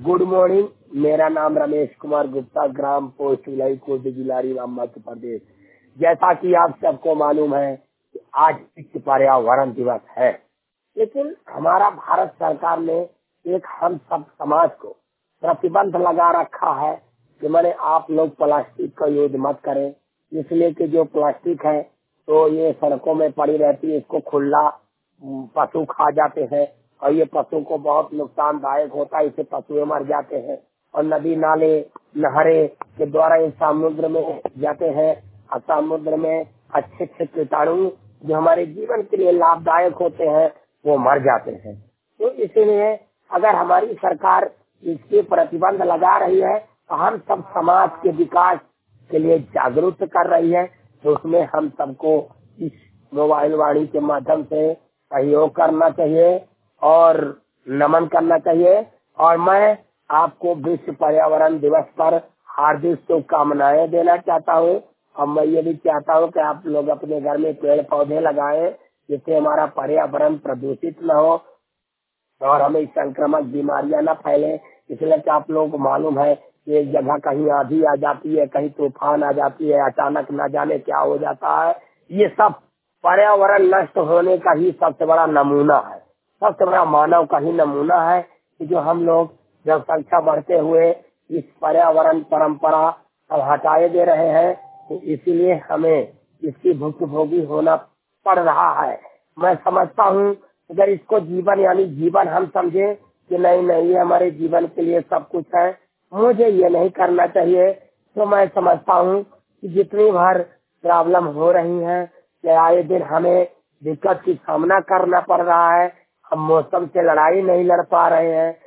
Good morning. मेरा नाम रमेश कुमार गुप्ता, ग्राम पोस्ट कोट जिलारी मध्य प्रदेश। जैसा कि आप सबको मालूम है कि आज विश्व पर्यावरण दिवस है, लेकिन हमारा भारत सरकार ने एक हम सब समाज को प्रतिबंध लगा रखा है कि मैंने आप लोग प्लास्टिक का यूज मत करें। इसलिए कि जो प्लास्टिक है तो ये सड़कों में पड़ी रहती है, इसको खुला पशु खा जाते हैं और ये पशु को बहुत नुकसानदायक होता है। इससे पशु मर जाते हैं और नदी नाले नहरे के द्वारा ये समुद्र में जाते हैं और समुद्र में अच्छे अच्छे कीटाणु जो हमारे जीवन के लिए लाभदायक होते हैं वो मर जाते हैं। तो इसीलिए अगर हमारी सरकार इसके प्रतिबंध लगा रही है तो हम सब समाज के विकास के लिए जागरूक कर रही है, तो उसमें हम सबको इस मोबाइल वाणी के माध्यम से सहयोग करना चाहिए और नमन करना चाहिए। और मैं आपको विश्व पर्यावरण दिवस पर हार्दिक शुभकामनाएं देना चाहता हूं। और मैं ये भी चाहता हूं कि आप लोग अपने घर में पेड़ पौधे लगाएं जिससे हमारा पर्यावरण प्रदूषित न हो और हमें संक्रामक बीमारियां न फैले। इसलिए कि आप लोगों को मालूम है कि एक जगह कहीं आंधी आ जाती है, कहीं तूफान आ जाती है, अचानक न जाने क्या हो जाता है। ये सब पर्यावरण नष्ट होने का ही सबसे बड़ा नमूना है, सबसे बड़ा मानव का ही नमूना है कि जो हम लोग जनसंख्या बढ़ते हुए इस पर्यावरण परंपरा सब हटाए दे रहे हैं, तो इसीलिए हमें इसकी भुक्तभोगी होना पड़ रहा है। मैं समझता हूँ अगर इसको जीवन यानी जीवन हम समझे कि नहीं नहीं ये हमारे जीवन के लिए सब कुछ है, मुझे ये नहीं करना चाहिए, तो मैं समझता हूँ कि जितनी बार प्रॉब्लम हो रही है कि आए दिन हमें दिक्कत की सामना करना पड़ रहा है, हम मौसम से लड़ाई नहीं लड़ पा रहे हैं,